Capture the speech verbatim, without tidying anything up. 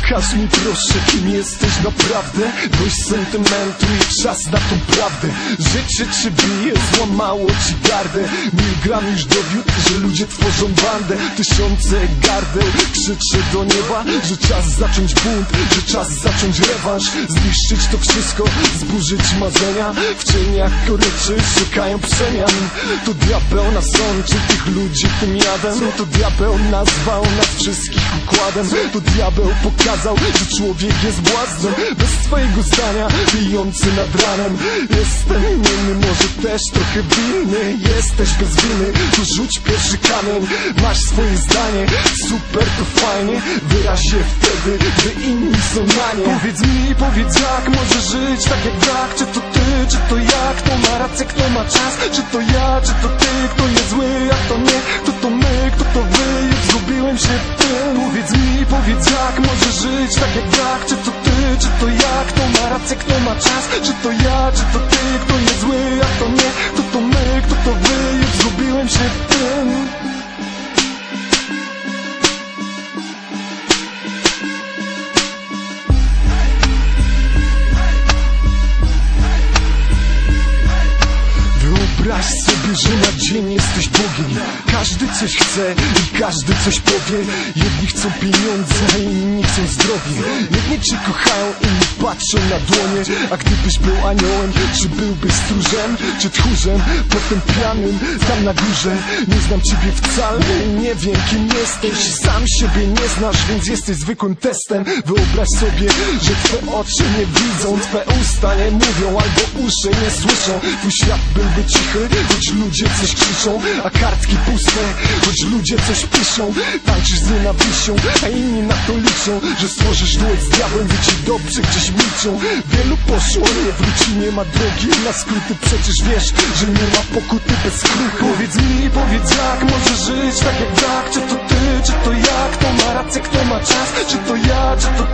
Pokaż mi proszę, kim jesteś naprawdę. Dość sentymentu i czas na tą prawdę. Życie czy bije, złamało ci gardę. Milgram już dowiódł, że ludzie tworzą bandę. Tysiące gardeł krzyczy do nieba, że czas zacząć bunt, że czas zacząć rewanż. Zniszczyć to wszystko, zburzyć marzenia. W cieniach koryczy szukają przemian. To diabeł nas łączy, tych ludzi tym jadem. To diabeł nazwał nas wszystkich układem. To diabeł pokazał, że człowiek jest błaznem. Bez swojego zdania, bijący nad ranem. Jestem inny, może też trochę winny. Jesteś bez winy, to rzuć pierwszy kamień. Masz swoje zdanie, super, to fajnie. Wyraź się wtedy, gdy inni są na nie. Powiedz mi, powiedz jak możesz żyć tak jak brak. Czy to ty, czy to ja, kto ma rację, kto ma czas? Czy to ja, czy to ty, kto jest zły, a to nie? Kto to my, kto to wy, już zgubiłem się w tym. Powiedz mi, powiedz jak możesz żyć tak jak brak. Czy to ty, czy to ja, kto ma rację, kto ma czas? Czy to ja, czy to ty, kto jest zły, a to nie? Kto to my, kto to wy, już zgubiłem się w tym. Wyobraź sobie, że na dzień jesteś Bogiem. Każdy coś chce i każdy coś powie. Jedni chcą pieniądze, a inni chcą zdrowie. Jedni cię kochają, inni patrzą na dłonie. A gdybyś był aniołem, czy byłbyś stróżem, czy tchórzem, potępianym tam na górze? Nie znam ciebie wcale, nie wiem kim jesteś. Sam siebie nie znasz, więc jesteś zwykłym testem. Wyobraź sobie, że twe oczy nie widzą, twe usta nie mówią, albo uszy nie słyszą. Twój świat byłby cichy, choć ludzie coś krzyczą, a kartki puste, choć ludzie coś piszą. Tańczysz z nienawiścią, a inni na to liczą, że stworzysz duet z diabłem, by ci dobrze gdzieś milczą. Wielu poszło, nie wróci, nie ma drogi na skróty. Przecież wiesz, że nie ma pokuty bez skruchy. Powiedz mi, powiedz jak możesz żyć tak jak brak. Czy to ty, czy to ja, kto ma rację, kto ma czas? Czy to ja, czy to